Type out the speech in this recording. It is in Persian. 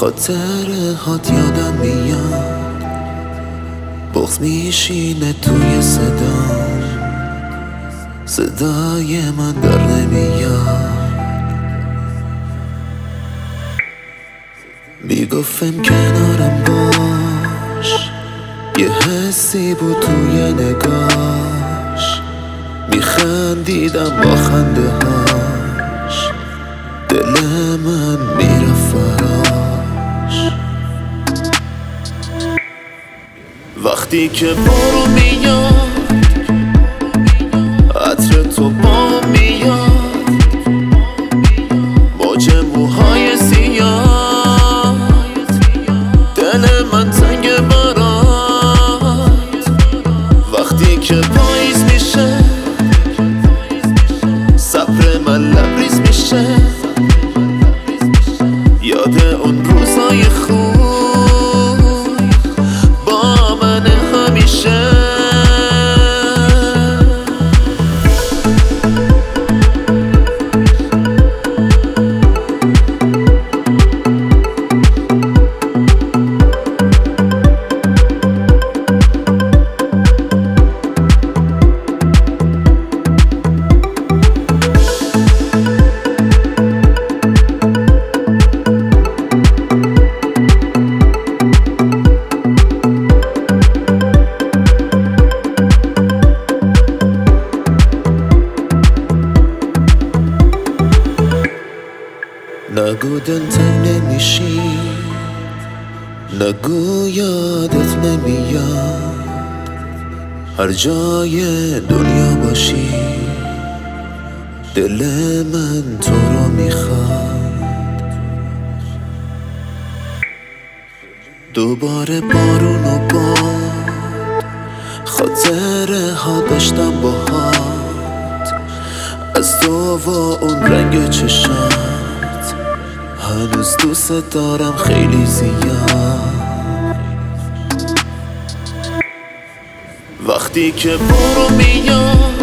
خاطره هات یادم میاد، بغض میشینه توی صدای من در نمیاد. میگفتم کنارم باش، یه حسی بود توی نگاش، میخندیدم با خنده هاش، دل من میرفت فراش. وقتی که بارون میاد، عطر تو با میاد، موج موهای سیاه، دل من تنگ برات. وقتی که پاییز میشه، صبر من لبریز میشه، یاد اون روزای خوب با من همیشه. نگو دلتنگ نمیشی، نگو یادت نمیاد، هر جای دنیا باشی دل من تو رو میخواد. دوباره بارون و باد، خاطره ها داشتم باهات، از تو و اون رنگ چشات، هنوز دوست دارم خیلی زیاد. وقتی که بارون میاد،